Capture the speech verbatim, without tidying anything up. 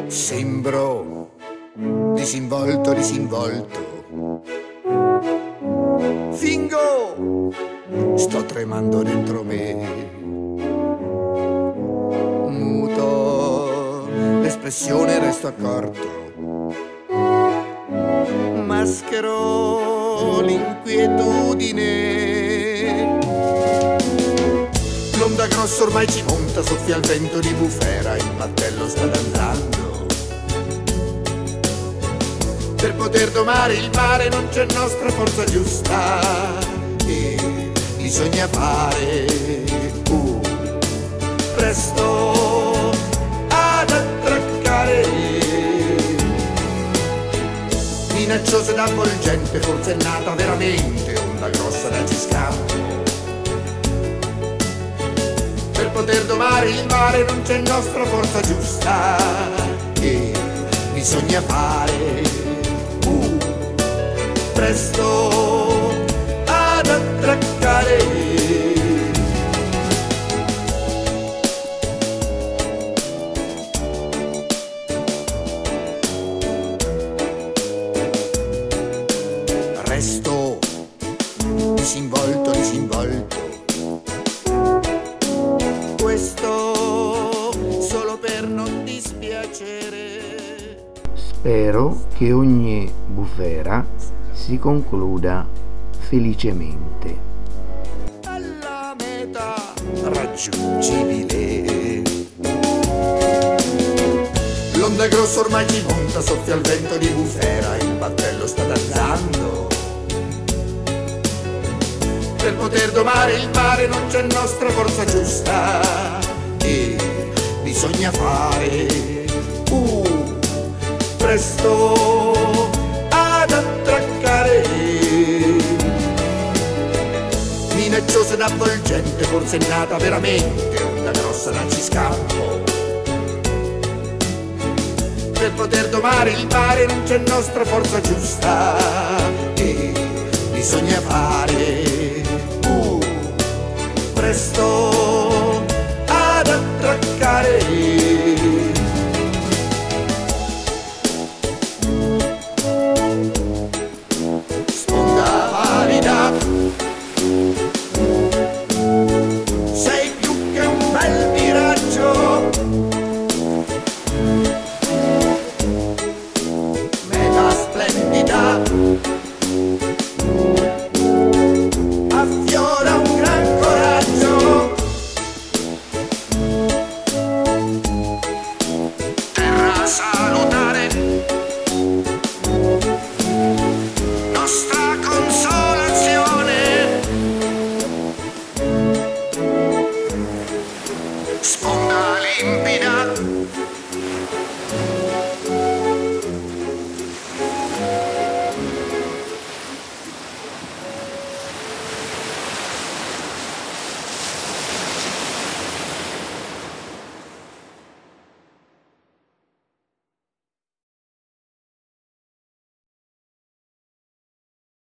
Sembro disinvolto, disinvolto. Fingo, sto tremando dentro me. Muto, l'espressione resto accorto. Maschero l'inquietudine. L'onda grossa ormai ci monta, soffia il vento di bufera, il battello sta danzando. Per poter domare il mare non c'è nostra forza giusta e bisogna fare uh, presto ad attraccare. Minacciosa ed avvolgente, forse è nata veramente onda grossa da ciscampo. Per poter domare il mare non c'è nostra forza giusta e bisogna fare presto ad attraccare. Resto disinvolto, disinvolto. Questo solo per non dispiacere. Spero che ogni bufera si concluda felicemente. Alla meta raggiungibile. L'onda grossa ormai ci monta, soffia il vento di bufera, il battello sta danzando. Per poter domare il mare non c'è nostra forza giusta e bisogna fare uh, presto ad attraccare. Minacciosa ed avvolgente, forse è nata veramente onda grossa da ciscampo. Per poter domare il mare non c'è nostra forza giusta e bisogna fare uh, presto ad attraccare.